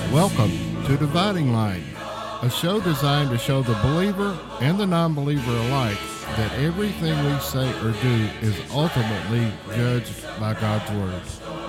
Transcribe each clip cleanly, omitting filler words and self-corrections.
Welcome to Dividing Line, a show designed to show the believer and the non-believer alike that everything we say or do is ultimately judged by God's Word.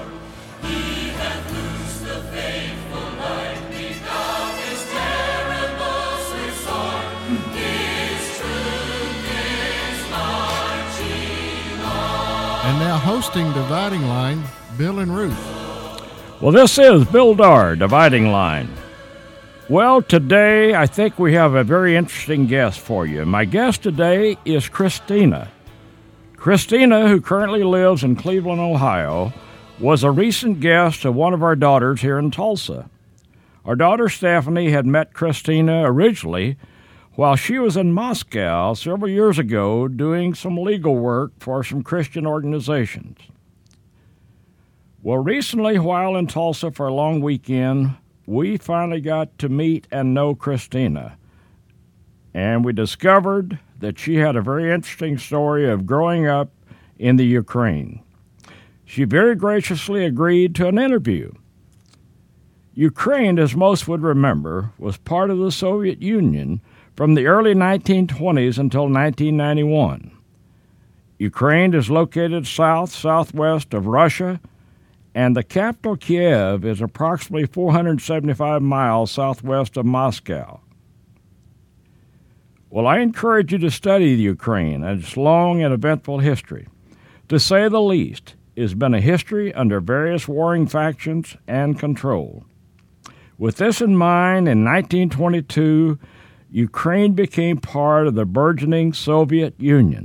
And now hosting Dividing Line, Bill and Ruth. Well, this is Bill Darr, Dividing Line. Well, today I think we have a very interesting guest for you. My guest today is Christina. Christina, who currently lives in Cleveland, Ohio, was a recent guest of one of our daughters here in Tulsa. Our daughter Stephanie had met Christina originally while she was in Moscow several years ago doing some legal work for some Christian organizations. Well, recently, while in Tulsa for a long weekend, we finally got to meet and know Christina. And we discovered that she had a very interesting story of growing up in the Ukraine. She very graciously agreed to an interview. Ukraine, as most would remember, was part of the Soviet Union from the early 1920s until 1991. Ukraine is located southwest of Russia, and the capital, Kiev, is approximately 475 miles southwest of Moscow. Well, I encourage you to study the Ukraine and its long and eventful history. To say the least, it has been a history under various warring factions and control. With this in mind, in 1922, Ukraine became part of the burgeoning Soviet Union.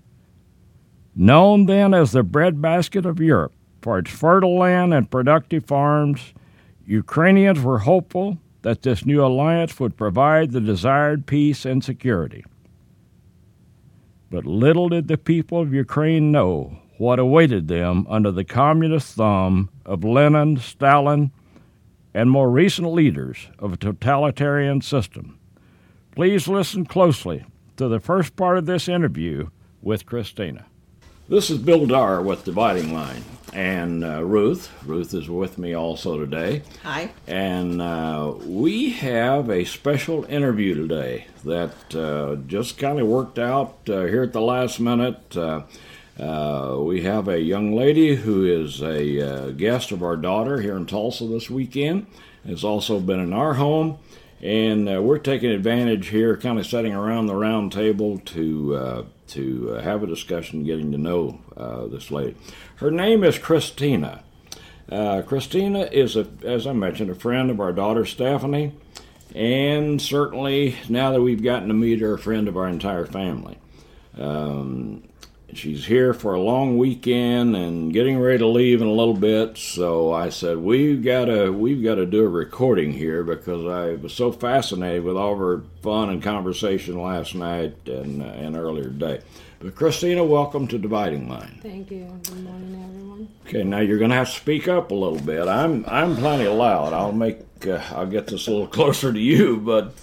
Known then as the breadbasket of Europe, for its fertile land and productive farms, Ukrainians were hopeful that this new alliance would provide the desired peace and security. But little did the people of Ukraine know what awaited them under the communist thumb of Lenin, Stalin, and more recent leaders of a totalitarian system. Please listen closely to the first part of this interview with Christina. This is Bill Darr with Dividing Line, and Ruth is with me also today. Hi. And we have a special interview today that just kind of worked out here at the last minute. We have a young lady who is a guest of our daughter here in Tulsa this weekend, has also been in our home, and we're taking advantage here, kind of sitting around the round table to have a discussion, getting to know this lady. Her name is Christina. Christina is, as I mentioned, a friend of our daughter Stephanie, and certainly now that we've gotten to meet her, a friend of our entire family. She's here for a long weekend and getting ready to leave in a little bit, so I said we've got to do a recording here because I was so fascinated with all of her fun and conversation last night and earlier today. But Christina, welcome to Dividing Line. Thank you. Good morning, everyone. Okay, now you're going to have to speak up a little bit. I'm plenty loud. I'll get this a little closer to you, but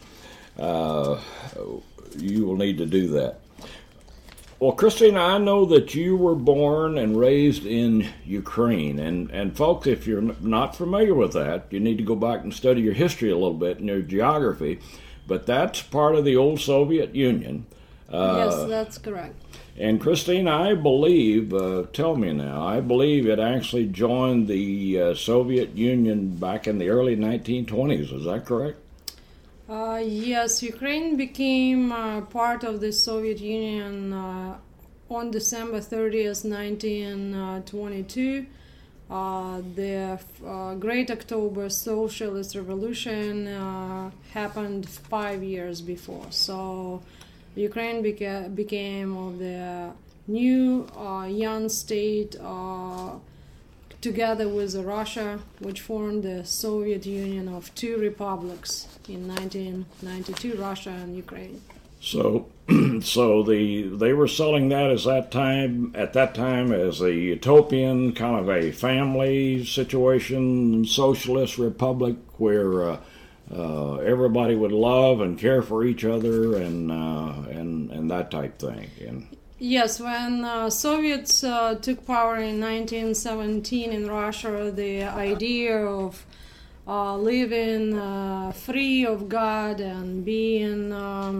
you will need to do that. Well, Christina, I know that you were born and raised in Ukraine, and folks, if you're not familiar with that, you need to go back and study your history a little bit and your geography, but that's part of the old Soviet Union. Yes, that's correct. And Christina, I believe, tell me now, I believe it actually joined the Soviet Union back in the early 1920s, is that correct? Yes, Ukraine became part of the Soviet Union on December 30th, 1922. The Great October Socialist Revolution happened 5 years before. So Ukraine became of the new young state together with Russia, which formed the Soviet Union of two republics in 1992, Russia and Ukraine. So they were selling that at that time as a utopian kind of a family situation, socialist republic where everybody would love and care for each other and that type thing. And yes, when Soviets took power in 1917 in Russia, the idea of living free of God and being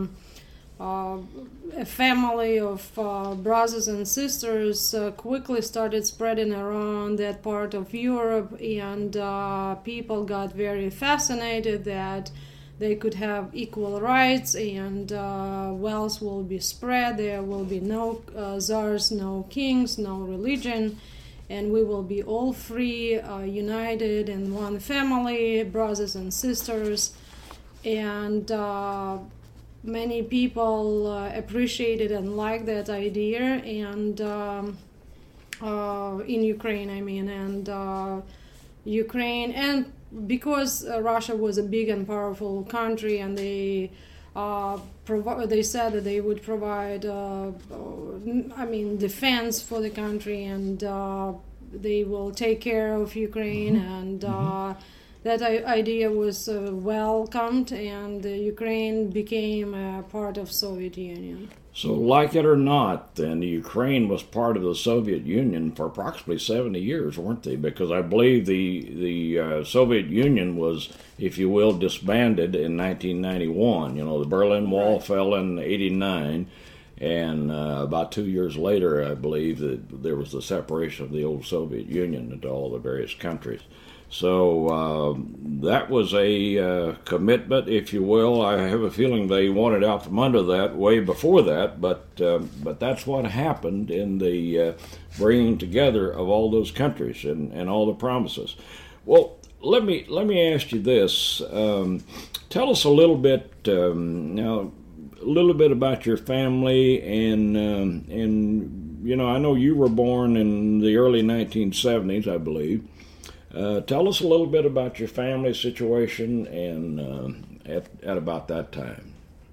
a family of brothers and sisters quickly started spreading around that part of Europe, and people got very fascinated that they could have equal rights and wealth will be spread. There will be no czars, no kings, no religion, and we will be all free, united in one family, brothers and sisters. And many people appreciated and liked that idea, and in Ukraine, I mean, and Ukraine, and because Russia was a big and powerful country, and they said that they would provide, defense for the country, and they will take care of Ukraine, and that idea was welcomed, and Ukraine became a part of Soviet Union. So, like it or not, then Ukraine was part of the Soviet Union for approximately 70 years, weren't they? Because I believe the Soviet Union was, if you will, disbanded in 1991. You know, the Berlin Wall fell in '89, and about 2 years later, I believe that there was the separation of the old Soviet Union into all the various countries. So that was a commitment, if you will. I have a feeling they wanted out from under that way before that, but that's what happened in the bringing together of all those countries and all the promises. Well, let me ask you this. Tell us a little bit now, a little bit about your family, and you know, I know you were born in the early 1970s, I believe. Tell us a little bit about your family situation and at about that time.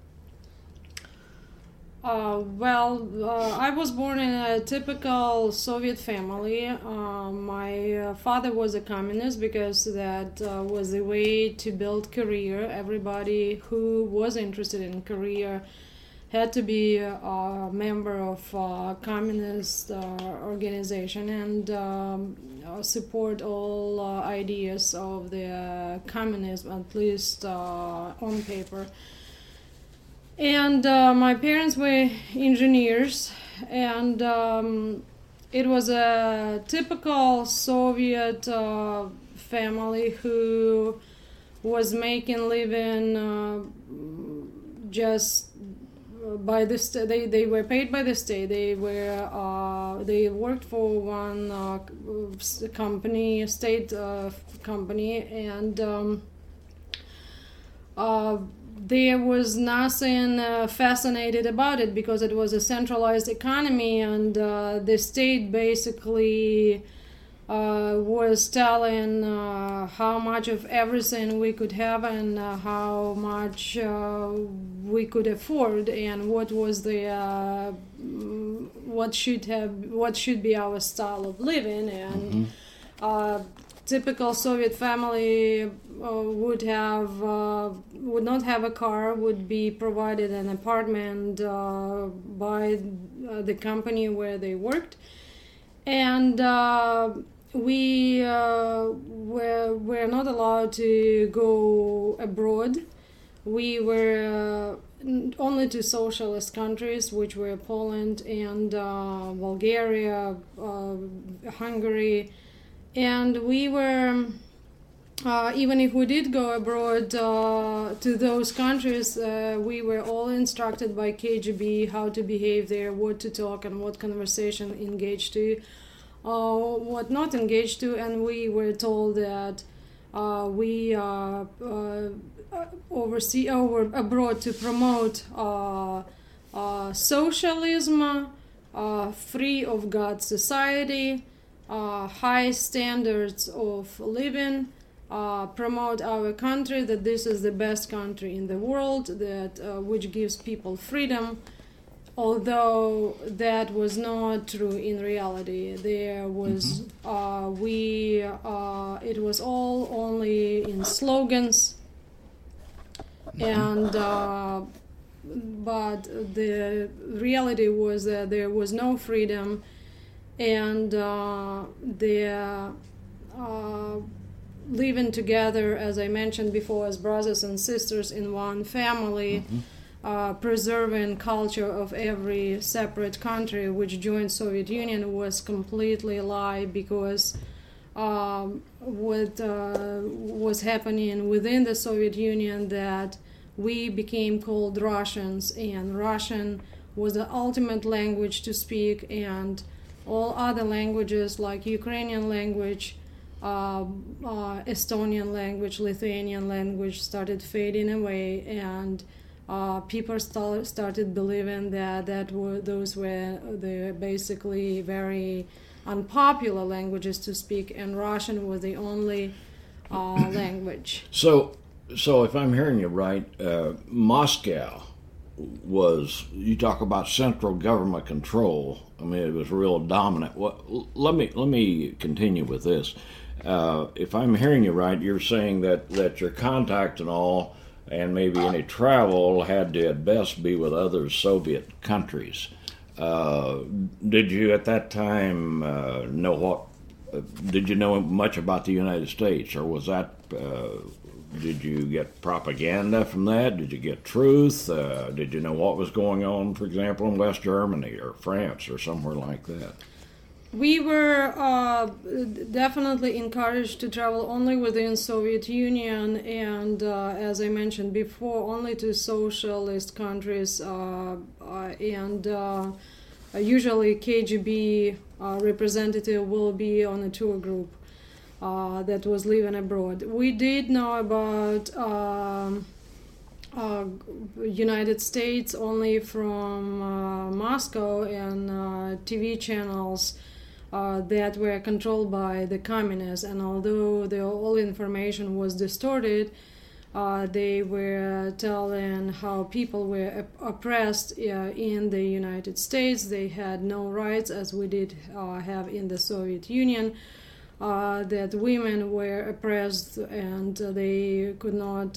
I was born in a typical Soviet family. My father was a communist because that was the way to build career. Everybody who was interested in career had to be a member of a communist organization and support all ideas of the communism, at least on paper. And my parents were engineers, and it was a typical Soviet family who was making living just by the state. They were paid by the state. They worked for one company, state company, and there was nothing fascinated about it because it was a centralized economy, and the state basically was telling how much of everything we could have and how much we could afford, and what was the what should be our style of living. And typical Soviet family would not have a car, would be provided an apartment by the company where they worked, and we were not allowed to go abroad. We were only to socialist countries, which were Poland and Bulgaria, Hungary, and we were, even if we did go abroad to those countries, we were all instructed by KGB how to behave there, what to talk and what conversation engage to, what not engage to, and we were told that we were abroad to promote socialism, free of God society, high standards of living, promote our country, that this is the best country in the world, that which gives people freedom. Although that was not true in reality, there was it was all only in slogans, and but the reality was that there was no freedom, and living together, as I mentioned before, as brothers and sisters in one family, preserving culture of every separate country which joined Soviet Union was completely a lie, because what was happening within the Soviet Union, that we became called Russians, and Russian was the ultimate language to speak, and all other languages like Ukrainian language, Estonian language, Lithuanian language started fading away, and people started believing that those were the basically very unpopular languages to speak, and Russian was the only language. So if I'm hearing you right, Moscow was, you talk about central government control. I mean, it was real dominant. Let me continue with this. If I'm hearing you right, you're saying that your contact and all, and maybe any travel, had to at best be with other Soviet countries. Did you at that time know what? Did you know much about the United States, or was that? Did you get propaganda from that? Did you get truth? Did you know what was going on, for example, in West Germany or France or somewhere like that? We were definitely encouraged to travel only within Soviet Union, and as I mentioned before, only to socialist countries, and usually KGB representative will be on a tour group that was living abroad. We did know about United States only from Moscow and TV channels that were controlled by the communists, and although all information was distorted, they were telling how people were oppressed in the United States. They had no rights, as we did have in the Soviet Union. That women were oppressed, and they could not,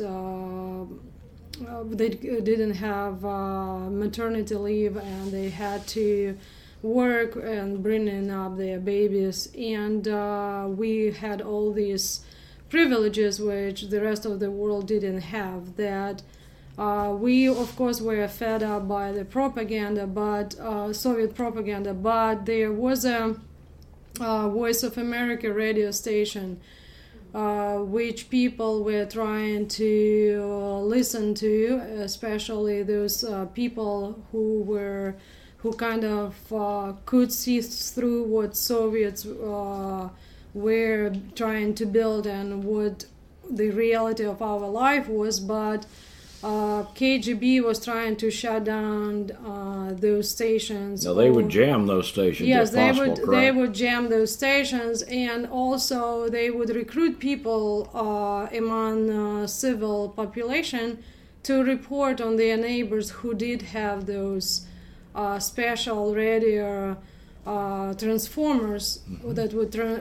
they didn't have maternity leave, and they had to work and bringing up their babies. And we had all these privileges which the rest of the world didn't have. That we, of course, were fed up by the propaganda, but Soviet propaganda. But there was a Voice of America radio station, which people were trying to listen to, especially those people who kind of could see through what Soviets were trying to build and what the reality of our life was. But KGB was trying to shut down those stations. No, they would jam those stations. Yes, if possible, they would jam those stations, and also they would recruit people among civil population to report on their neighbors who did have those special radio transformers that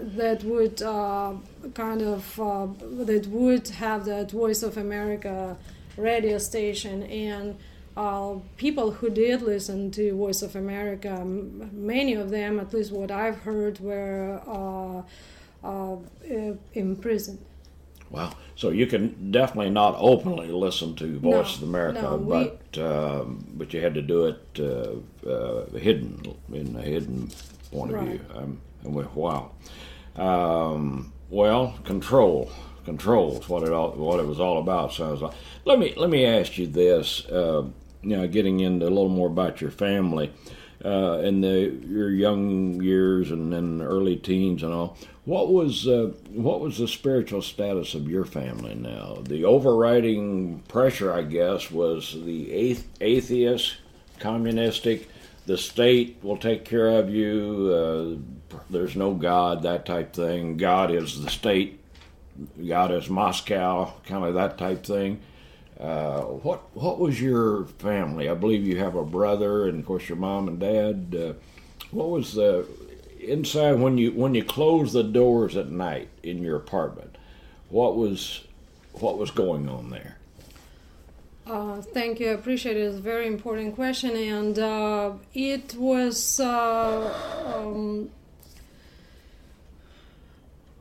would have that Voice of America radio station. And people who did listen to Voice of America, many of them, at least what I've heard, were imprisoned. Wow. So you can definitely not openly listen to Voice of America, but you had to do it hidden, in a hidden point of view. Wow. Well, control is what it was all about. Sounds like. Let me ask you this. Getting into a little more about your family, in your young years and then early teens and all. What was the spiritual status of your family now? The overriding pressure, I guess, was the atheist, communistic. The state will take care of you. There's no God, that type thing. God is the state. God is Moscow, kind of that type thing. What was your family? I believe you have a brother, and of course your mom and dad. What was the inside when you closed the doors at night in your apartment? What was going on there? Thank you. I appreciate it. It's a very important question, and it was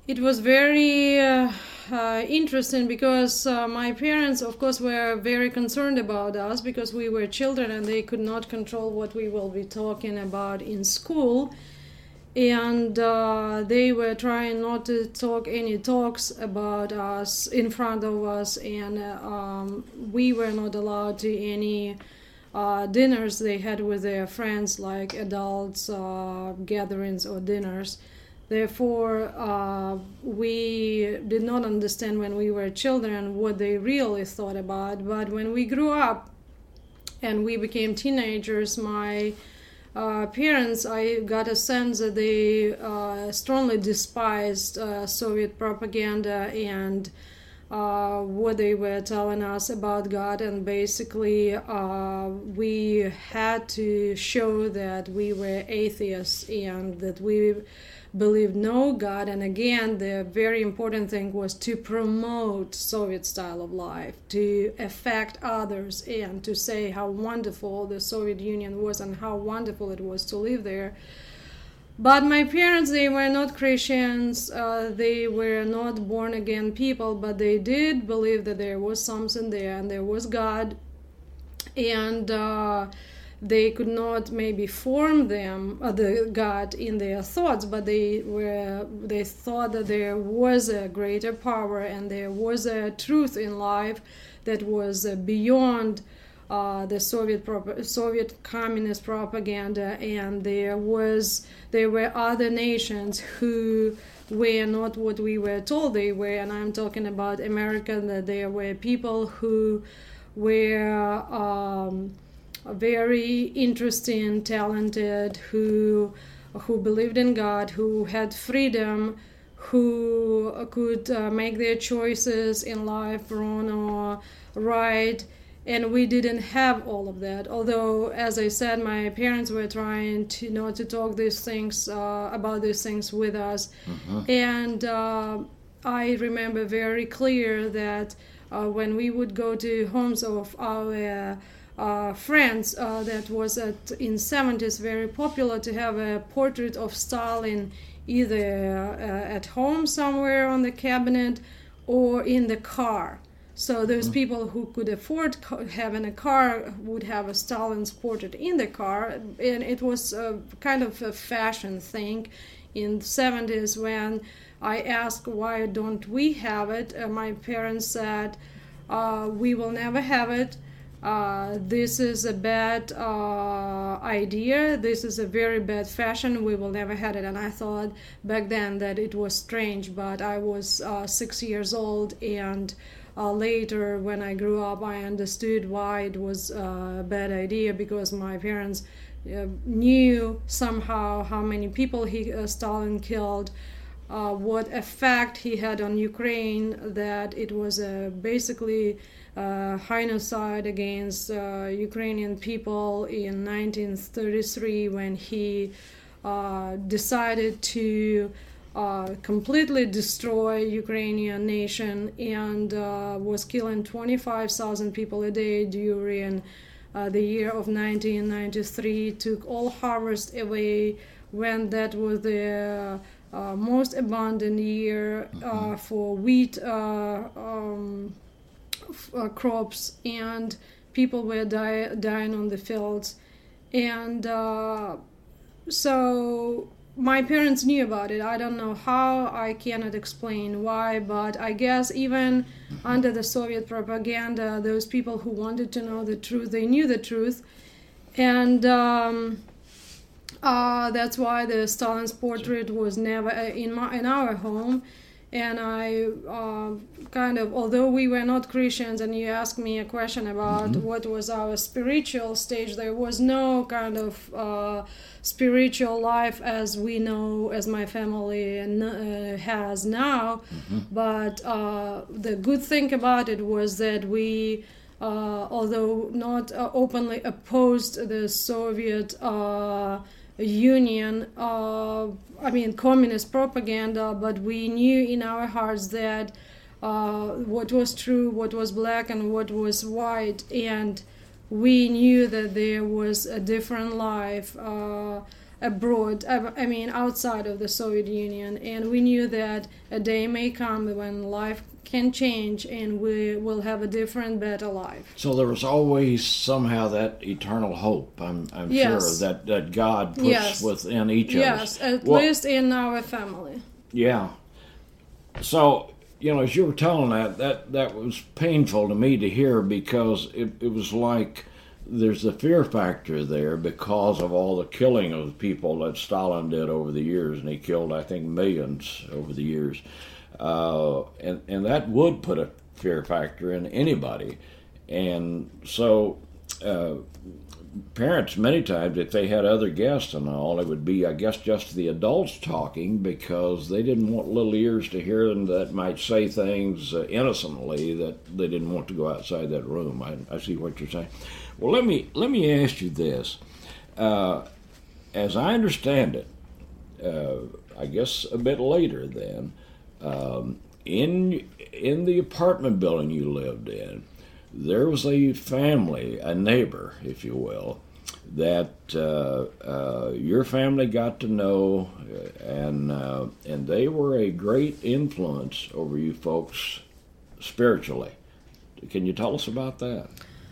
It was very interesting because my parents, of course, were very concerned about us because we were children and they could not control what we will be talking about in school. And they were trying not to talk any talks about us in front of us, and we were not allowed to any dinners they had with their friends, like adults gatherings or dinners. Therefore, we did not understand when we were children what they really thought about. But when we grew up and we became teenagers, my parents, I got a sense that they strongly despised Soviet propaganda and what they were telling us about God, and basically we had to show that we were atheists and that we believed no God. And again, the very important thing was to promote Soviet style of life, to affect others, and to say how wonderful the Soviet Union was and how wonderful it was to live there. But my parents, they were not Christians, they were not born again people, but they did believe that there was something there and there was God, and they could not maybe form them the God in their thoughts, but they thought that there was a greater power and there was a truth in life that was beyond the Soviet communist propaganda, and there were other nations who were not what we were told they were, and I'm talking about America. That there were people who were very interesting, talented, who believed in God, who had freedom, who could make their choices in life, wrong or right. And we didn't have all of that. Although, as I said, my parents were trying to not to talk these things about these things with us. And I remember very clear that when we would go to homes of our friends, that was in 70s very popular to have a portrait of Stalin either at home somewhere on the cabinet or in the car. So those people who could afford having a car would have a Stalin's portrait in the car, and it was kind of a fashion thing in the 70s. When I asked why don't we have it, my parents said, we will never have it. This is a bad idea. This is a very bad fashion. We will never have it. And I thought back then that it was strange, but I was 6 years old, and later when I grew up I understood why it was a bad idea, because my parents knew somehow how many people Stalin killed, what effect he had on Ukraine, that it was basically genocide against Ukrainian people in 1933 when he decided to completely destroy Ukrainian nation and was killing 25,000 people a day during the year of 1993, took all harvest away when that was the most abundant year for wheat crops, and people were dying on the fields. And so my parents knew about it. I don't know how, I cannot explain why, but I guess even under the Soviet propaganda, those people who wanted to know the truth, they knew the truth. And that's why the Stalin's portrait was never in our home. And I although we were not Christians, and you asked me a question about what was our spiritual stage, there was no kind of spiritual life as we know, as my family has now. But the good thing about it was that we, although not openly opposed the Soviet Union, communist propaganda, but we knew in our hearts that what was true, what was black, and what was white, and we knew that there was a different life abroad, I mean outside of the Soviet Union, and we knew that a day may come when life can change and we will have a different, better life. So there was always somehow that eternal hope, I'm Yes. sure, that God puts Yes. within each of us. Yes, at least in our family. Yeah. So, as you were telling that was painful to me to hear, because it was like there's a fear factor there because of all the killing of people that Stalin did over the years, and he killed, I think, millions over the years. And that would put a fear factor in anybody. And so parents, many times, if they had other guests and all, it would be, I guess, just the adults talking, because they didn't want little ears to hear them that might say things innocently that they didn't want to go outside that room. I see what you're saying. Well, let me ask you this. As I understand it, I guess a bit later then, in the apartment building you lived in, there was a family, a neighbor, if you will, that your family got to know, and they were a great influence over you folks spiritually. Can you tell us about that?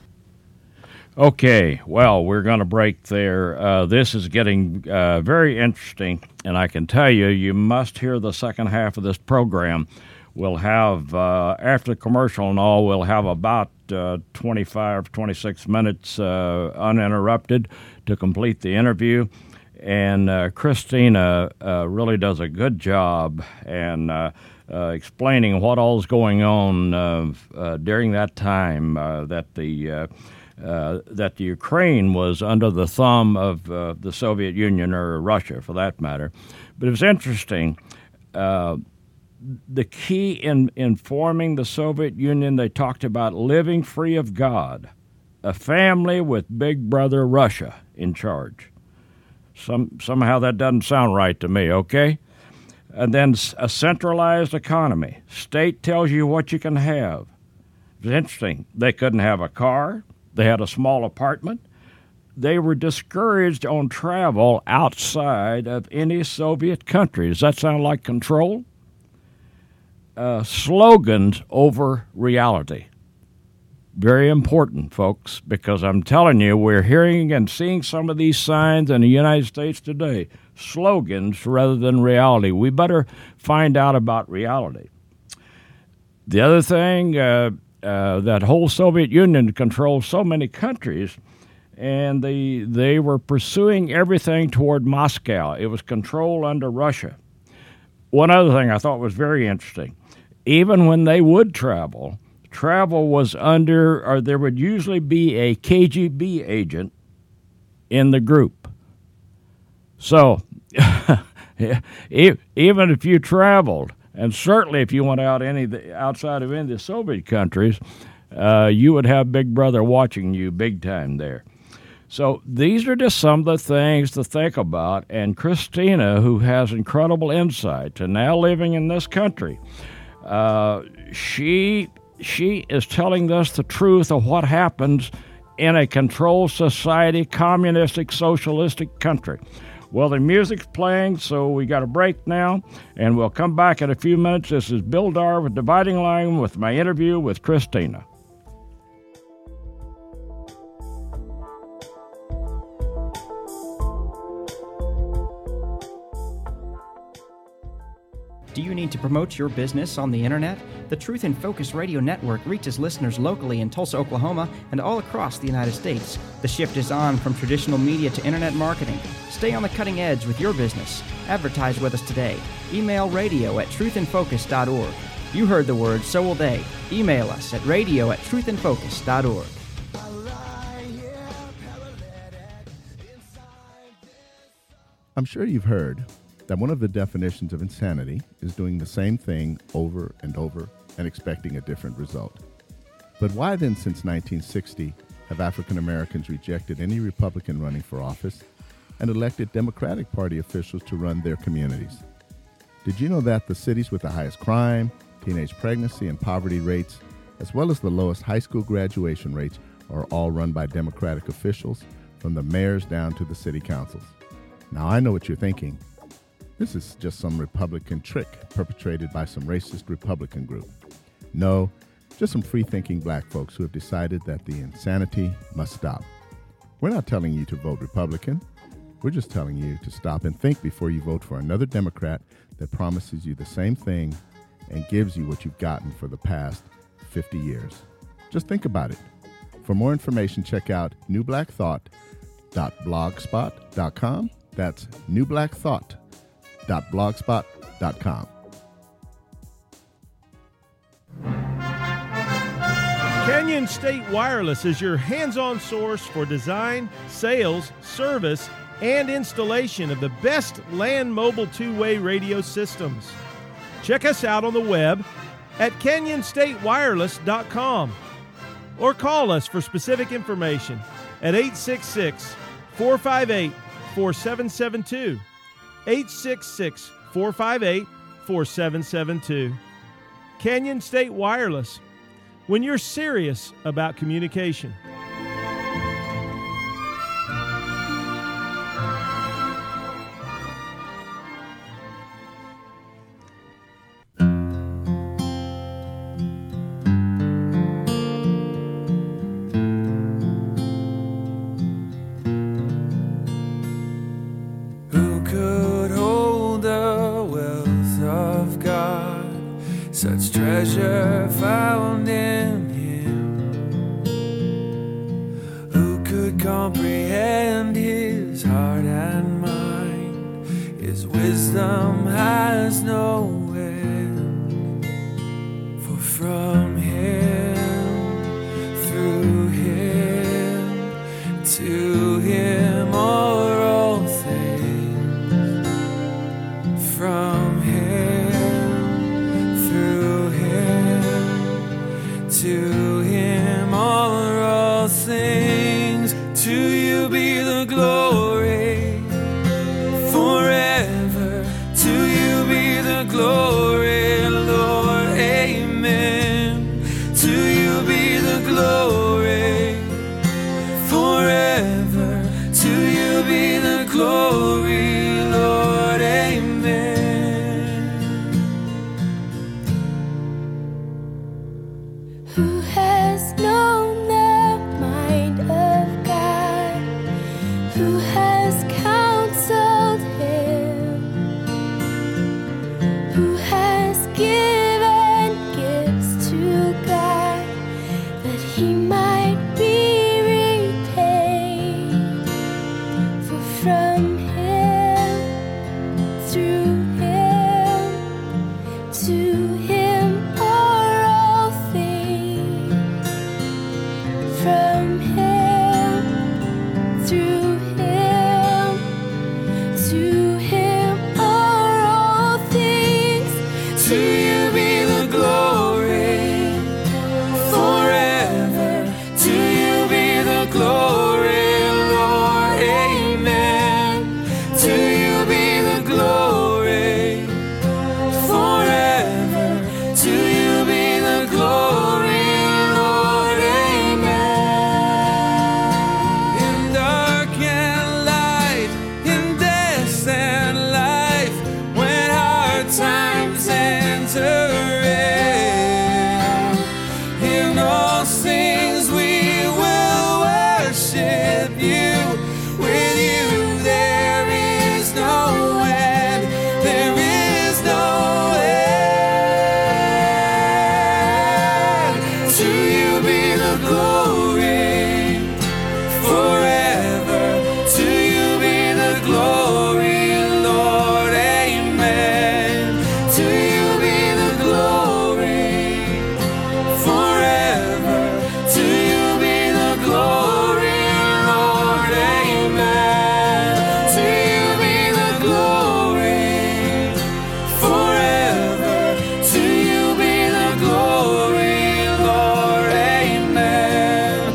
Okay, well, we're going to break there. This is getting very interesting, and I can tell you, you must hear the second half of this program. We'll have, after the commercial and all, we'll have about 25, 26 minutes uninterrupted to complete the interview. And Christina really does a good job and explaining what all's going on during that time that the Ukraine was under the thumb of the Soviet Union, or Russia for that matter. But it was interesting. The key in forming the Soviet Union, they talked about living free of God, a family with Big Brother Russia in charge. Somehow that doesn't sound right to me, okay? And then a centralized economy. State tells you what you can have. It's interesting. They couldn't have a car. They had a small apartment. They were discouraged on travel outside of any Soviet country. Does that sound like control? Slogans over reality. Very important, folks, because I'm telling you, we're hearing and seeing some of these signs in the United States today. Slogans rather than reality. We better find out about reality. The other thing, that whole Soviet Union controlled so many countries, and they were pursuing everything toward Moscow. It was controlled under Russia. One other thing I thought was very interesting. Even when they would travel was under, or there would usually be a KGB agent in the group. So even if you traveled, and certainly if you went out outside of any of the Soviet countries, you would have Big Brother watching you big time there. So these are just some of the things to think about. And Christina, who has incredible insight to now living in this country, she is telling us the truth of what happens in a controlled society, communistic, socialistic country. Well, the music's playing, so we got a break now, and we'll come back in a few minutes. This is Bill Darr with Dividing Line with my interview with Christina. Do you need to promote your business on the internet? The Truth in Focus Radio Network reaches listeners locally in Tulsa, Oklahoma, and all across the United States. The shift is on from traditional media to internet marketing. Stay on the cutting edge with your business. Advertise with us today. Email radio@truthinfocus.org. You heard the word, so will they. Email us at radio@truthinfocus.org. I'm sure you've heard that one of the definitions of insanity is doing the same thing over and over and expecting a different result. But why then, since 1960, have African Americans rejected any Republican running for office and elected Democratic Party officials to run their communities? Did you know that the cities with the highest crime, teenage pregnancy, and poverty rates, as well as the lowest high school graduation rates, are all run by Democratic officials, from the mayors down to the city councils? Now, I know what you're thinking. This is just some Republican trick perpetrated by some racist Republican group. No, just some free-thinking black folks who have decided that the insanity must stop. We're not telling you to vote Republican. We're just telling you to stop and think before you vote for another Democrat that promises you the same thing and gives you what you've gotten for the past 50 years. Just think about it. For more information, check out newblackthought.blogspot.com. That's newblackthought.blogspot.com. Canyon State Wireless is your hands-on source for design, sales, service, and installation of the best land mobile two-way radio systems. Check us out on the web at canyonstatewireless.com or call us for specific information at 866-458-4772. 866-458-4772. Canyon State Wireless, when you're serious about communication. Who could hold the wealth of God, such treasure found in Him? Who could comprehend His heart and mind? His wisdom has no end. For from Him, through Him, to Him are all things. From Him, through Him, to Him are all things. To you be the glory forever. To you be the glory, Lord. Amen. To you be the glory forever. To you be the glory, Lord. Amen. Who has known the mind of God? Who has counseled Him? Who has given gifts to God that He might be repaid? For from Him, through Him, to Him are all things. From Him, through Him, to Him are all things. To you be the glory forever. To you be the glory, Lord. Amen. To you be the glory forever. To you be the glory, Lord. Amen. In dark and light, in death and life, when hard times enter in, in all things we will worship you. With you there is no end. There is no end. To you be the glory forever. To you be the glory, Lord. Amen. To you be the glory forever. To you be the glory, Lord. Amen. To you be the glory forever. To you be the glory, Lord. Amen.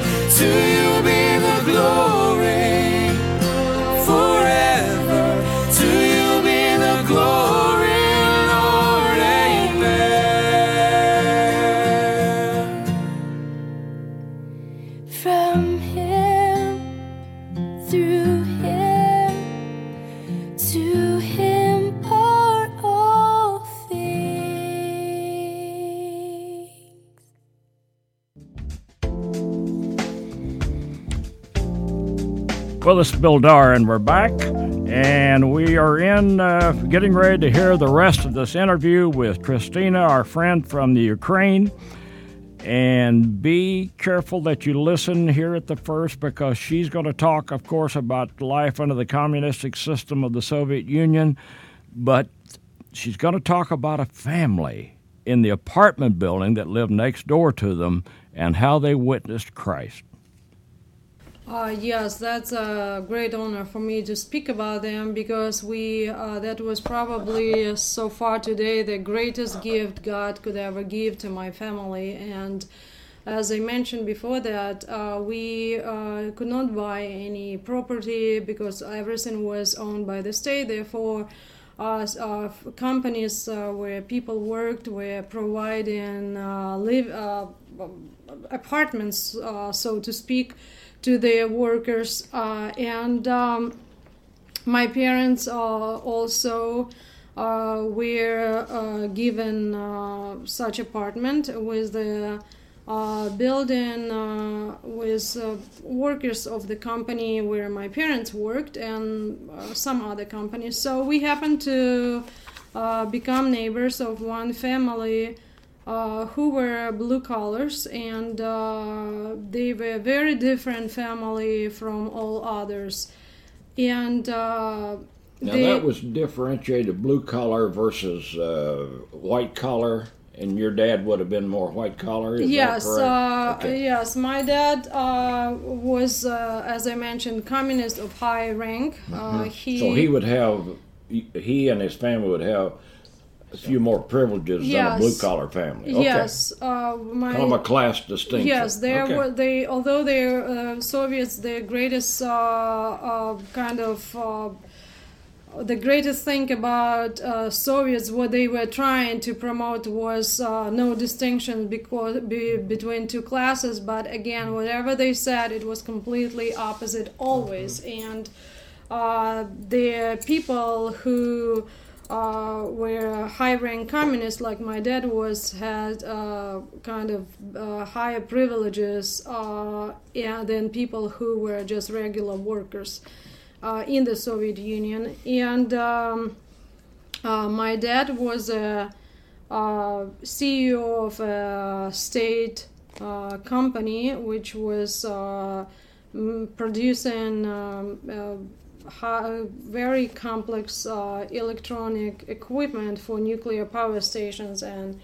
Well, this is Bill Darr, and we're back, and we are in getting ready to hear the rest of this interview with Christina, our friend from the Ukraine. And be careful that you listen here at the first, because she's going to talk, of course, about life under the communistic system of the Soviet Union, but she's going to talk about a family in the apartment building that lived next door to them and how they witnessed Christ. Yes, that's a great honor for me to speak about them, because that was probably so far today the greatest gift God could ever give to my family. And as I mentioned before that, we could not buy any property because everything was owned by the state. Therefore, companies where people worked were providing apartments, so to speak, to their workers, and my parents also were given such apartment with the building with workers of the company where my parents worked and some other companies. So we happened to become neighbors of one family who were blue collars, and they were a very different family from all others. And now that was differentiated, blue collar versus white collar, and your dad would have been more white collar, is yes, that correct? Okay. Yes, my dad was, as I mentioned, communist of high rank. So he would have, he and his family would have a few more privileges than a blue-collar family. Okay. Yes, kind of a class distinction. Yes, although they're Soviets, their greatest the greatest thing about Soviets, what they were trying to promote was no distinction between two classes. But again, whatever they said, it was completely opposite always. And the people who where high-rank communists, like my dad was, had kind of higher privileges than people who were just regular workers in the Soviet Union. And my dad was a CEO of a state company which was producing very complex electronic equipment for nuclear power stations and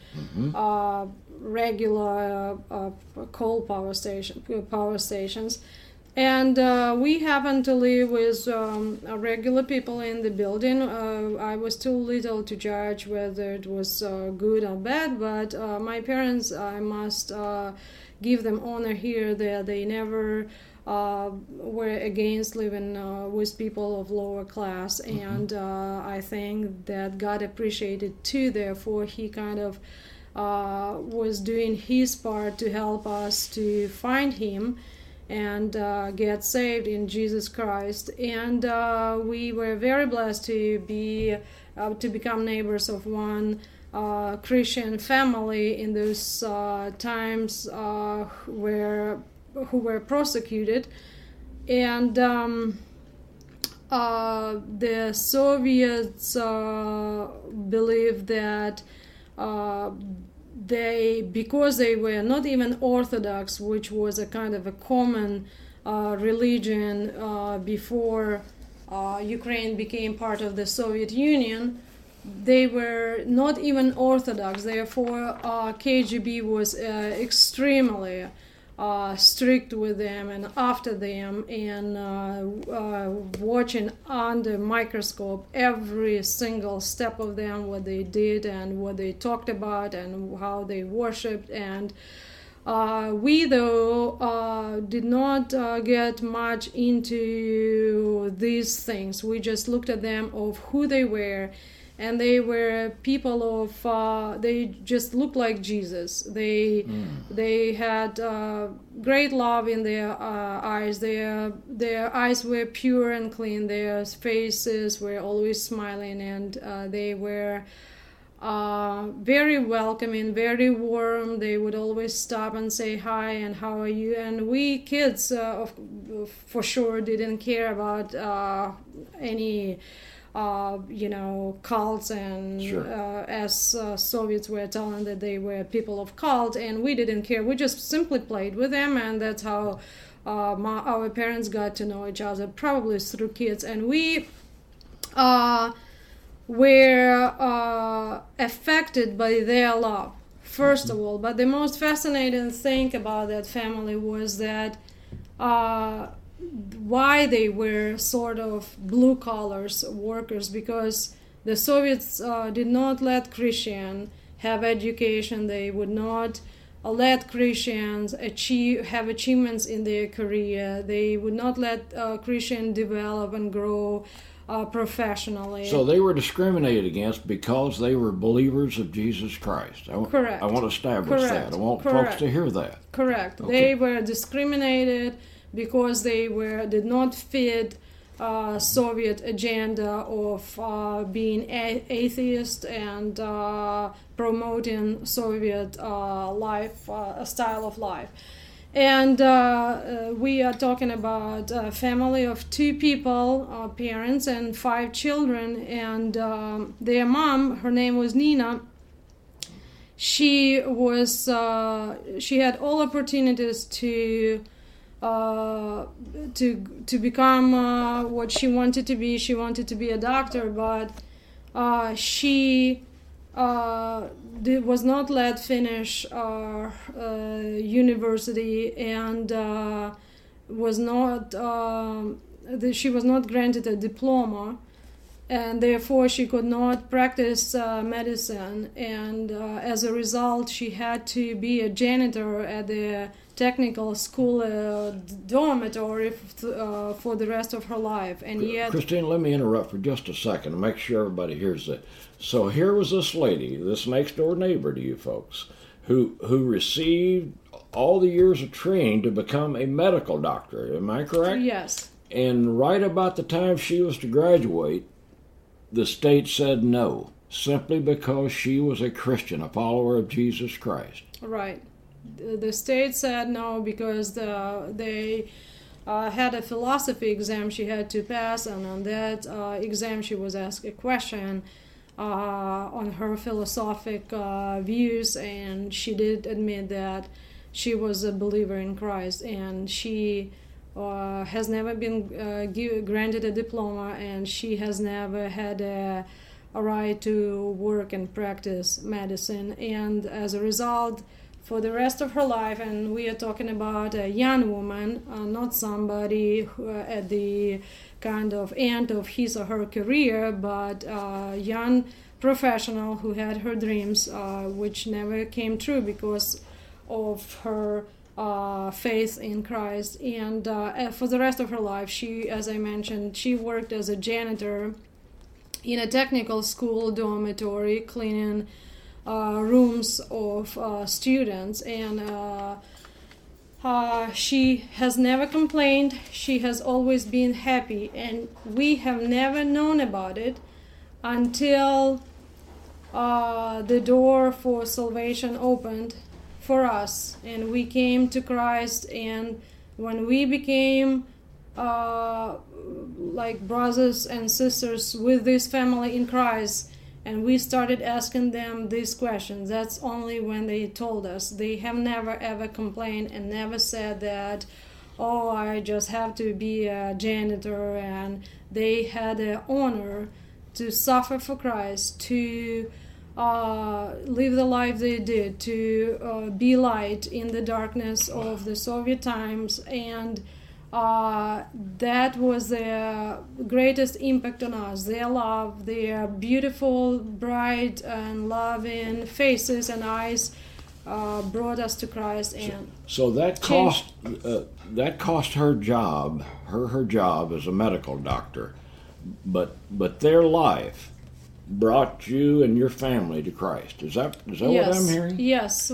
regular coal power stations. And we happened to live with regular people in the building. I was too little to judge whether it was good or bad, but my parents, I must give them honor here that they never were against living with people of lower class. And I think that God appreciated too. Therefore, he kind of was doing his part to help us to find him and get saved in Jesus Christ. And we were very blessed to become neighbors of one Christian family in those times who were persecuted. And the Soviets believed that because they were not even Orthodox, which was a kind of a common religion before Ukraine became part of the Soviet Union, they were not even Orthodox. Therefore, KGB was extremely strict with them and after them, and watching under microscope every single step of them, what they did and what they talked about and how they worshipped. And we, though, did not get much into these things. We just looked at them of who they were. And they were people of, they just looked like Jesus. They had great love in their eyes. Their eyes were pure and clean. Their faces were always smiling, and they were very welcoming, very warm. They would always stop and say hi and how are you. And we kids, for sure, didn't care about any, cults. And as Soviets were telling that they were people of cult, and we didn't care. We just simply played with them, and that's how our parents got to know each other, probably through kids. And we were affected by their love, first of all. But the most fascinating thing about that family was that why they were sort of blue collars workers, because the Soviets did not let Christians have education. They would not let Christians have achievements in their career. They would not let Christians develop and grow professionally. So they were discriminated against because they were believers of Jesus Christ. Correct. I want to establish that. I want folks to hear that. Correct. Okay. They were discriminated because they did not fit Soviet agenda of being atheist and promoting Soviet life, style of life. And we are talking about a family of 2 people, parents and 5 children. And their mom, her name was Nina. She had all opportunities to become what she wanted to be. She wanted to be a doctor, but she was not let finish university, and she was not granted a diploma, and therefore she could not practice medicine. And as a result, she had to be a janitor at the technical school dormitory for the rest of her life. And yet, Christine, let me interrupt for just a second to make sure everybody hears it. So here was this lady, this next door neighbor to you folks, who received all the years of training to become a medical doctor. Am I correct? yes. And right about the time she was to graduate, the state said no, simply because she was a Christian, a follower of Jesus Christ. Right. The state said no because they had a philosophy exam she had to pass, and on that exam she was asked a question on her philosophic views, and she did admit that she was a believer in Christ, and she has never been granted a diploma, and she has never had a right to work and practice medicine. And as a result, for the rest of her life, and we are talking about a young woman, not somebody who, at the kind of end of his or her career, but a young professional who had her dreams, which never came true because of her faith in Christ. And for the rest of her life, she, as I mentioned, she worked as a janitor in a technical school dormitory, cleaning rooms of students, and she has never complained. She has always been happy, and we have never known about it until the door for salvation opened for us, and we came to Christ. And when we became like brothers and sisters with this family in Christ, and we started asking them these questions, that's only when they told us. They have never ever complained and never said that, oh, I just have to be a janitor. And they had the honor to suffer for Christ, to live the life they did, to be light in the darkness of the Soviet times. And that was their greatest impact on us. Their love, their beautiful, bright, and loving faces and eyes brought us to Christ. And so that cost her job, her job as a medical doctor, but their life brought you and your family to Christ. Is that yes, what I'm hearing? Yes,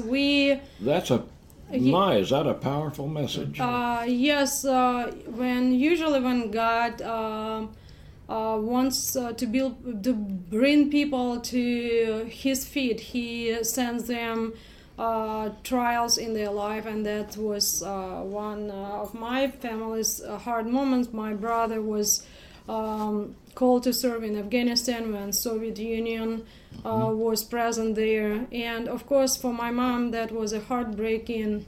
is that a powerful message? Yes, when God wants to bring people to his feet. He sends them trials in their life, and that was one of my family's hard moments. My brother was called to serve in Afghanistan when Soviet Union was present there, and of course for my mom that was a heartbreaking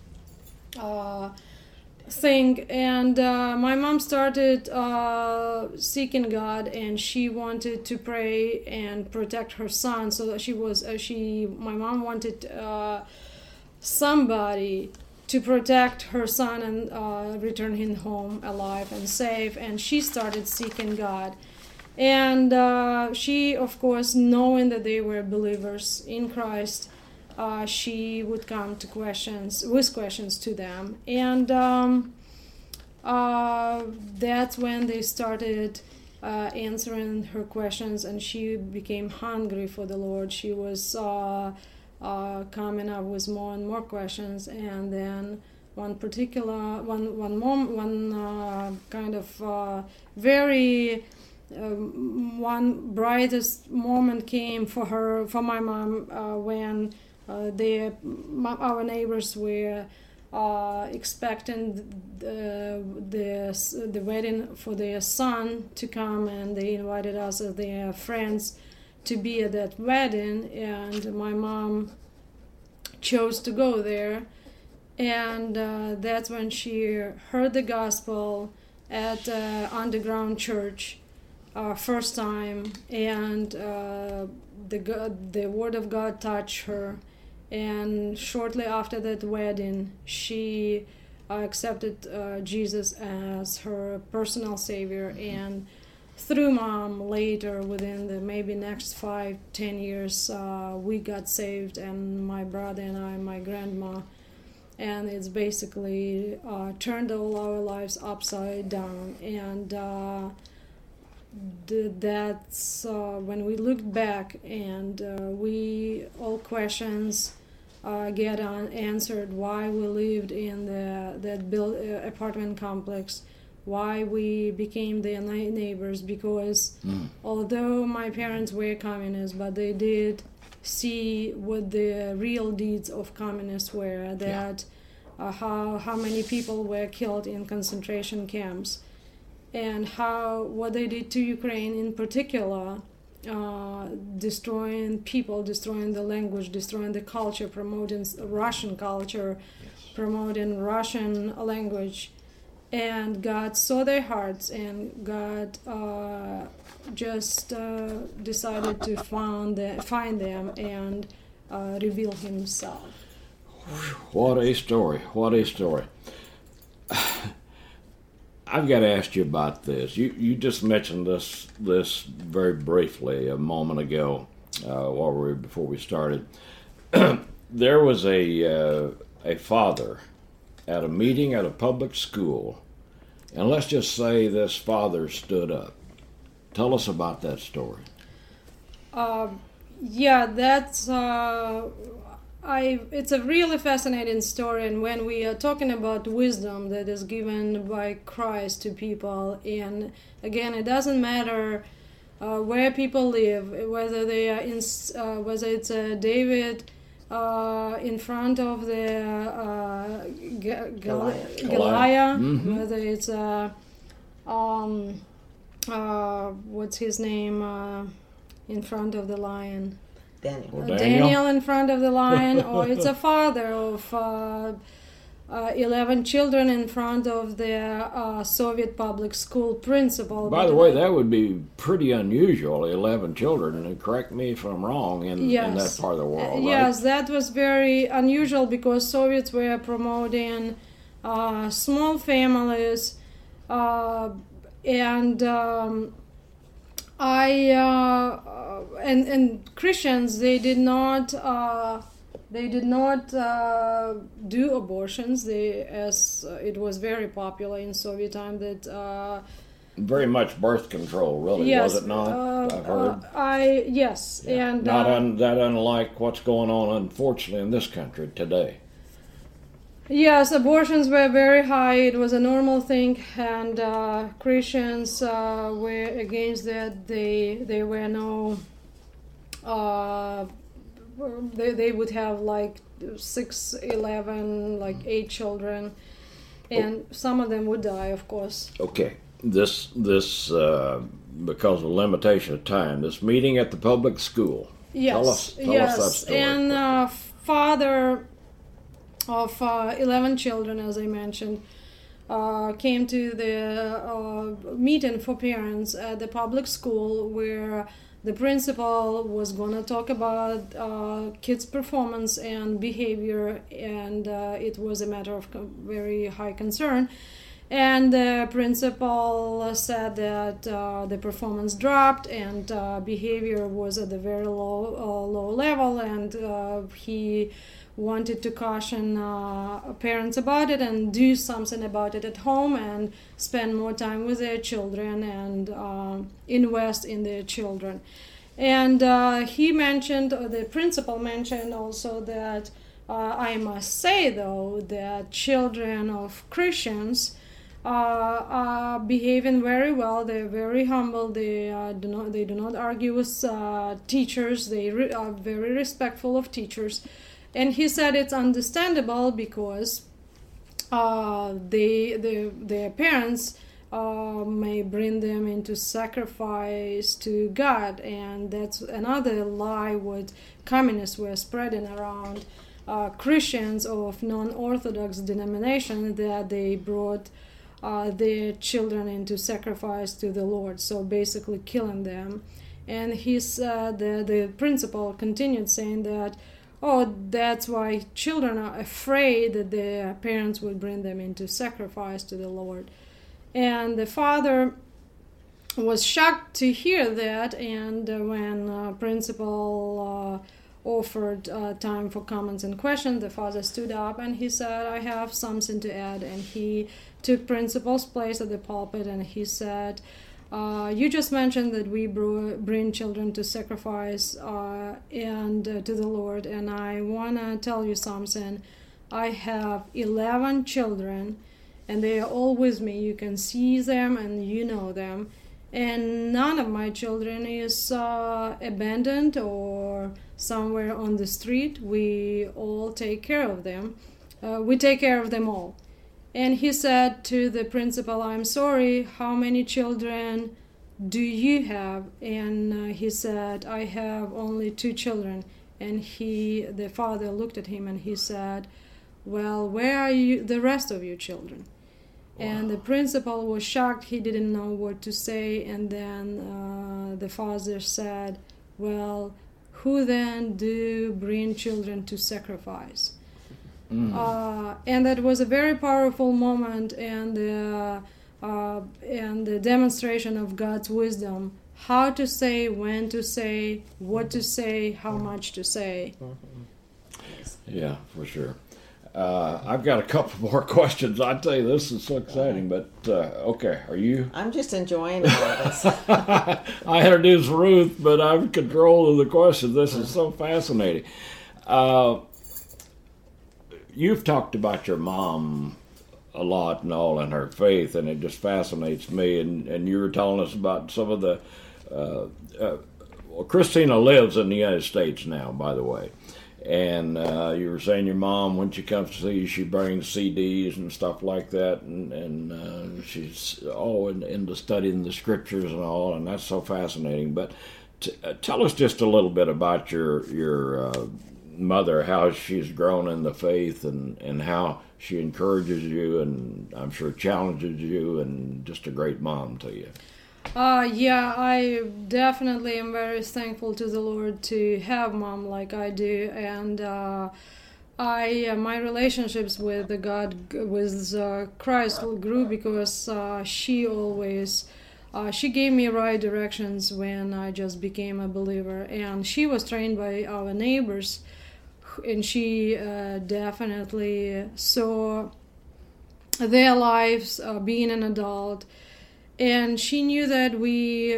thing. And my mom started seeking God, and she wanted to pray and protect her son. So that my mom wanted somebody to protect her son and return him home alive and safe. And she started seeking God. And she, of course, knowing that they were believers in Christ, she would come with questions to them. And that's when they started answering her questions, and she became hungry for the Lord. She was coming up with more and more questions, and then one brightest moment came for my mom when our neighbors were expecting the wedding for their son to come, and they invited us as their friends to be at that wedding, and my mom chose to go there. And that's when she heard the gospel at underground church first time, and the word of God touched her. And shortly after that wedding, she accepted Jesus as her personal savior. And through mom, later, within the maybe next 5-10 years, we got saved, and my brother and I, my grandma. And it's basically turned all our lives upside down. And that's when we looked back, and we all questions get answered. Why we lived in that apartment complex, why we became their neighbors, because although my parents were communists, but they did see what the real deeds of communists were, that how many people were killed in concentration camps, and what they did to Ukraine in particular, destroying people, destroying the language, destroying the culture, promoting Russian culture, promoting Russian language. And God saw their hearts, and God just decided to find them and reveal Himself. What a story! What a story! I've got to ask you about this. You just mentioned this very briefly a moment ago, before we started. There was a father at a meeting at a public school, and let's just say this father stood up. Tell us about that story. That's it's a really fascinating story, and when we are talking about wisdom that is given by Christ to people, and again, it doesn't matter where people live, whether they are whether it's David in front of the Goliath, whether it's what's his name in front of the lion. Daniel in front of the lion, or it's a father of 11 children in front of the Soviet public school principal. By the way, that would be pretty unusual, 11 children, and correct me if I'm wrong, in that part of the world, right? Yes, that was very unusual because Soviets were promoting small families, and Christians, they did not do abortions. As it was very popular in Soviet time that very much birth control, really, yes, was it not? I've heard. Yes, yeah. And not that unlike what's going on, unfortunately, in this country today. Yes, abortions were very high. It was a normal thing, and Christians were against that. They were no. They would have like 6, 11, like 8 children, and some of them would die, of course. Okay, this because of limitation of time. This meeting at the public school. Yes, Tell us that story. And father of 11 children, as I mentioned, came to the meeting for parents at the public school where the principal was going to talk about kids' performance and behavior, and it was a matter of very high concern. And the principal said that the performance dropped and behavior was at a very low level, and he wanted to caution parents about it and do something about it at home and spend more time with their children and invest in their children. And he mentioned, the principal mentioned also that I must say though that children of Christians are behaving very well. They're very humble. They do not argue with teachers. They are very respectful of teachers. And he said it's understandable because their parents may bring them into sacrifice to God, and that's another lie what communists were spreading around Christians of non-Orthodox denomination, that they brought their children into sacrifice to the Lord, so basically killing them. And the principal continued saying that, oh, that's why children are afraid that their parents would bring them into sacrifice to the Lord. And the father was shocked to hear that, and when principal offered time for comments and questions, the father stood up and he said, I have something to add. And he took principal's place at the pulpit and he said, you just mentioned that we bring children to sacrifice and to the Lord, and I want to tell you something. I have 11 children, and they are all with me. You can see them and you know them. And none of my children is abandoned or somewhere on the street. We all take care of them. We take care of them all. And he said to the principal, I'm sorry, how many children do you have? And he said, I have only 2 children. And the father looked at him and he said, well, where are the rest of your children? Wow. And the principal was shocked. He didn't know what to say. And then the father said, well, who then do bring children to sacrifice? And that was a very powerful moment, and the demonstration of God's wisdom, how to say, when to say, what to say, how much to say. Yeah, for sure. I've got a couple more questions. I tell you, this is so exciting, but okay, are you? I'm just enjoying all of this. I introduced Ruth, but I'm in control of the questions. This is so fascinating. You've talked about your mom a lot and all in her faith, and it just fascinates me. And you were telling us about some of the... well, Christina lives in the United States now, by the way. And you were saying your mom, when she comes to see you, she brings CDs and stuff like that, and she's all into studying the scriptures and all, and that's so fascinating. But tell us just a little bit about your mother, how she's grown in the faith, and how she encourages you, and I'm sure challenges you, and just a great mom to you. Yeah, I definitely am very thankful to the Lord to have mom like I do, and my relationships with Christ grew because she always she gave me right directions when I just became a believer, and she was trained by our neighbors, and she definitely saw their lives being an adult. And she knew that we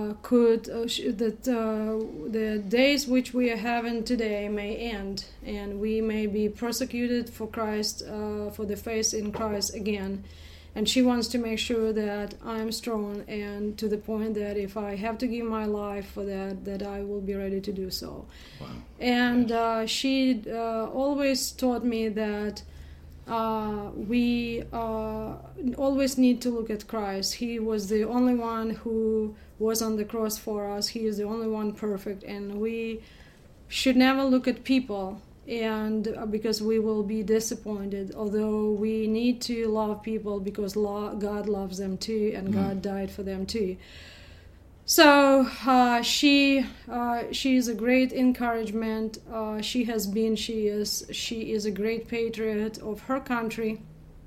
the days which we are having today may end, and we may be persecuted for Christ, for the faith in Christ again. And she wants to make sure that I'm strong, and to the point that if I have to give my life for that I will be ready to do so. Wow. And she always taught me that we always need to look at Christ. He was the only one who was on the cross for us. He is the only one perfect, and we should never look at people, and because we will be disappointed. Although we need to love people because God loves them too, and God died for them too. So she is a great encouragement. She is a great patriot of her country.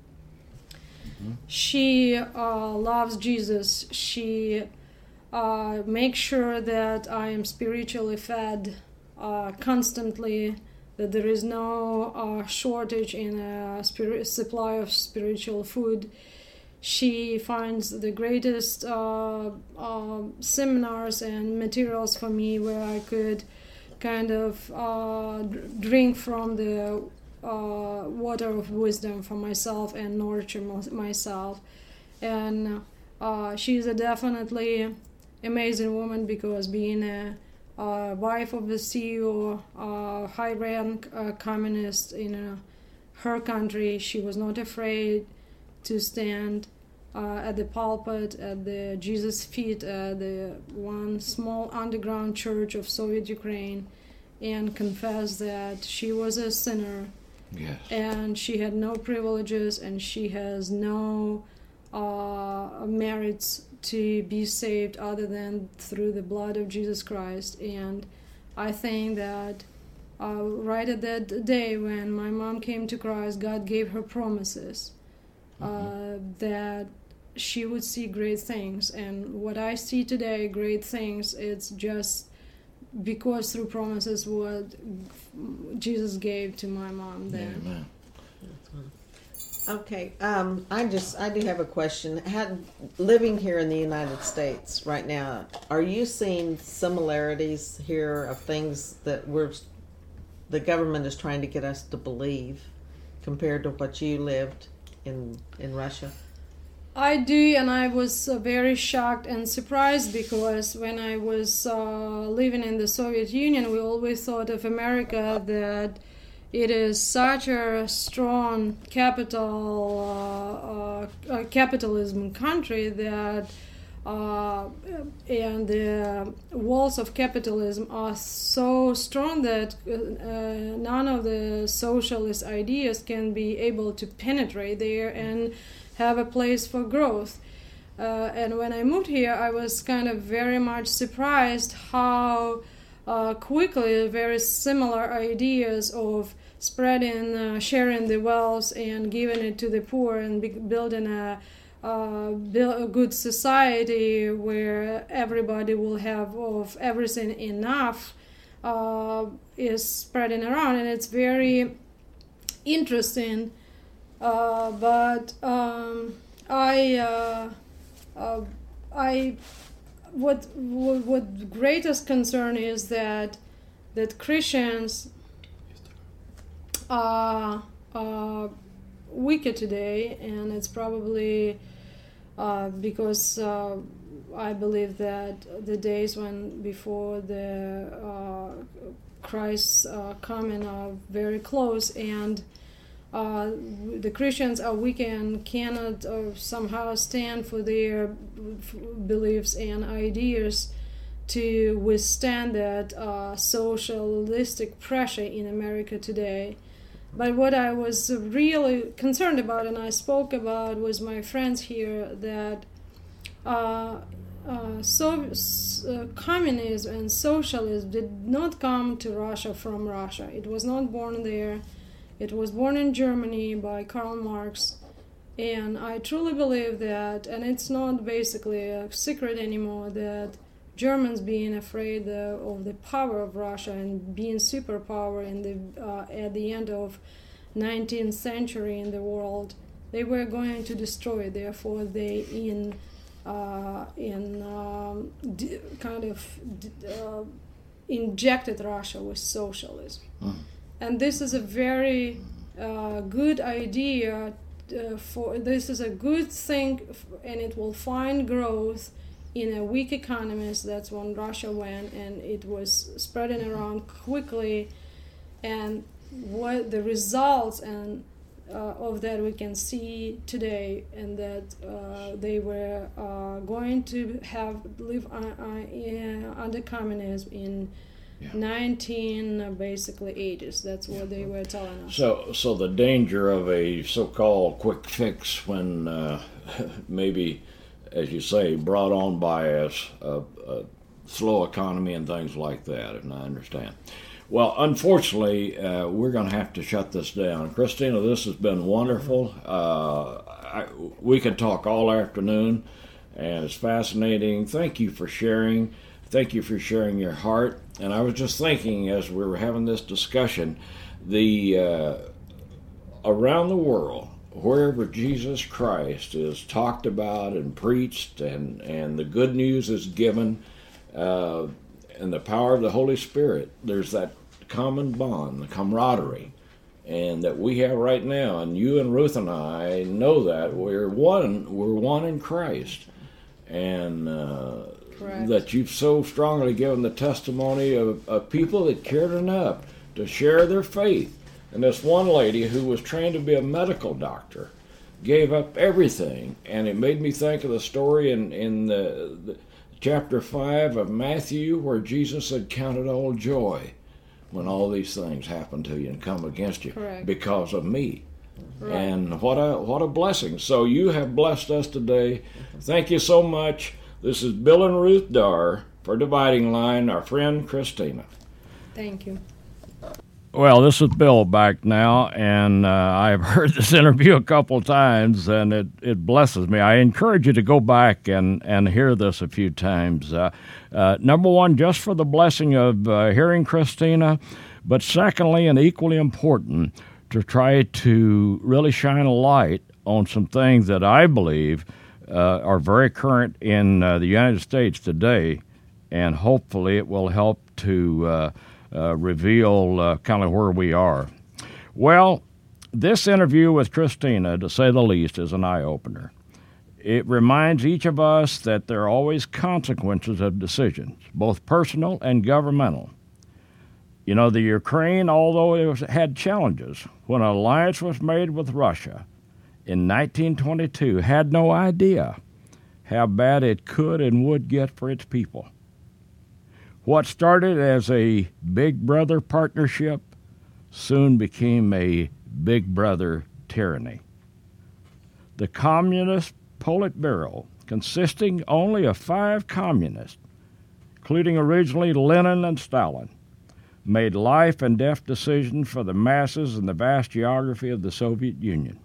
She loves Jesus. She makes sure that I am spiritually fed constantly, that there is no shortage in a supply of spiritual food. She finds the greatest seminars and materials for me where I could kind of drink from the water of wisdom for myself and nurture myself. And she's a definitely amazing woman, because being a wife of the CEO, high-rank communist in her country, she was not afraid to stand at the pulpit, at the Jesus feet, the one small underground church of Soviet Ukraine, and confess that she was a sinner. Yes. And she had no privileges, and she has no merits to be saved other than through the blood of Jesus Christ. And I think that right at that day when my mom came to Christ, God gave her promises that she would see great things. And what I see today, great things, it's just because through promises what Jesus gave to my mom then. Amen. Okay, I do have a question. Living here in the United States right now, are you seeing similarities here of things that the government is trying to get us to believe compared to what you lived in Russia? I do, and I was very shocked and surprised, because when I was living in the Soviet Union, we always thought of America that it is such a strong capitalism country that and the walls of capitalism are so strong that none of the socialist ideas can be able to penetrate there and have a place for growth. And when I moved here, I was kind of very much surprised how quickly very similar ideas of spreading, sharing the wealth and giving it to the poor and building a good society where everybody will have of everything enough is spreading around, and it's very interesting. But what greatest concern is that Christians are weaker today, and it's probably because I believe that the days when before the Christ's coming are very close, and the Christians are weak and cannot somehow stand for their beliefs and ideas to withstand that socialistic pressure in America today. But what I was really concerned about, and I spoke about with my friends here, that communism and socialism did not come to Russia from Russia. It was not born there. It was born in Germany by Karl Marx. And I truly believe that, and it's not basically a secret anymore, that Germans being afraid of the power of Russia and being superpower at the end of 19th century in the world, they were going to destroy. Therefore, they injected Russia with socialism. And this is a very good idea. This is a good thing, and it will find growth in a weak economies. That's when Russia went, and it was spreading around quickly. And what the results and of that we can see today, and that they were going to live under communism in 1980s. That's what they were telling us. So the danger of a so-called quick fix, when maybe, as you say, brought on by a slow economy and things like that, and I understand. Well, unfortunately, we're going to have to shut this down. Christina, this has been wonderful. We could talk all afternoon, and it's fascinating. Thank you for sharing. Thank you for sharing your heart. And I was just thinking, as we were having this discussion, around the world, wherever Jesus Christ is talked about and preached, and the good news is given, and the power of the Holy Spirit, there's that common bond, the camaraderie, and that we have right now. And you and Ruth and I know that we're one in Christ, and that you've so strongly given the testimony of people that cared enough to share their faith. And this one lady who was trained to be a medical doctor gave up everything, and it made me think of the story in the chapter 5 of Matthew, where Jesus said, "Count it all joy when all these things happen to you and come against you because of me." Right. And what a blessing. So you have blessed us today. Thank you so much. This is Bill and Ruth Darr for Dividing Line, our friend Christina. Thank you. Well, this is Bill back now, and I've heard this interview a couple times, and it blesses me. I encourage you to go back and hear this a few times. Number one, just for the blessing of hearing Christina, but secondly, and equally important, to try to really shine a light on some things that I believe are very current in the United States today, and hopefully it will help to reveal kind of where we are. Well, this interview with Christina, to say the least, is an eye-opener. It reminds each of us that there are always consequences of decisions, both personal and governmental. You know, the Ukraine, although it had challenges, when an alliance was made with Russia in 1922, had no idea how bad it could and would get for its people. What started as a big brother partnership soon became a big brother tyranny. The Communist Politburo, consisting only of 5 communists, including originally Lenin and Stalin, made life and death decisions for the masses in the vast geography of the Soviet Union.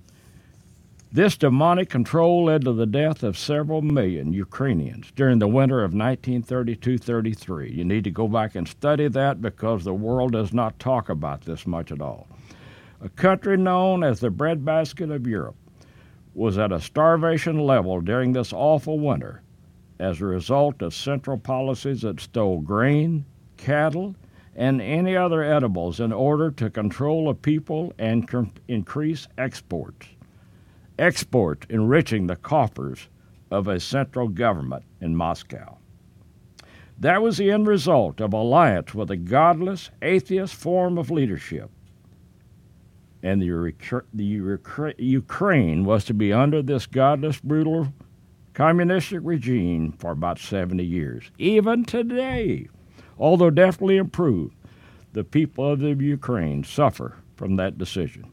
This demonic control led to the death of several million Ukrainians during the winter of 1932-33. You need to go back and study that, because the world does not talk about this much at all. A country known as the breadbasket of Europe was at a starvation level during this awful winter as a result of central policies that stole grain, cattle, and any other edibles in order to control a people and increase exports. Export enriching the coffers of a central government in Moscow. That was the end result of alliance with a godless, atheist form of leadership. And the Ukraine was to be under this godless, brutal, communistic regime for about 70 years. Even today, although definitely improved, the people of the Ukraine suffer from that decision.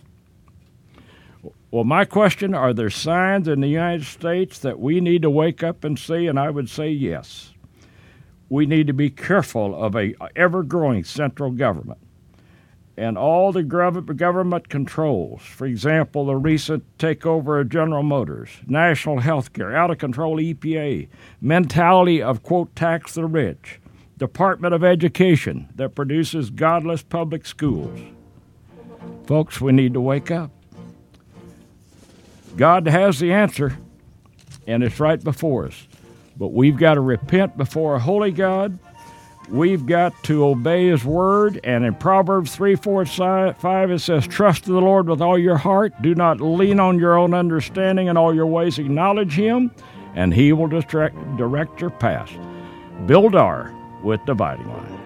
Well, my question, are there signs in the United States that we need to wake up and see? And I would say yes. We need to be careful of a ever-growing central government and all the government controls. For example, the recent takeover of General Motors, national health care, out-of-control EPA, mentality of, quote, tax the rich, Department of Education that produces godless public schools. Folks, we need to wake up. God has the answer, and it's right before us. But we've got to repent before a holy God. We've got to obey His word. And in Proverbs 3, 4, 5, it says, trust in the Lord with all your heart. Do not lean on your own understanding. In all your ways acknowledge Him, and He will direct your path. Bill Darr with Dividing Line.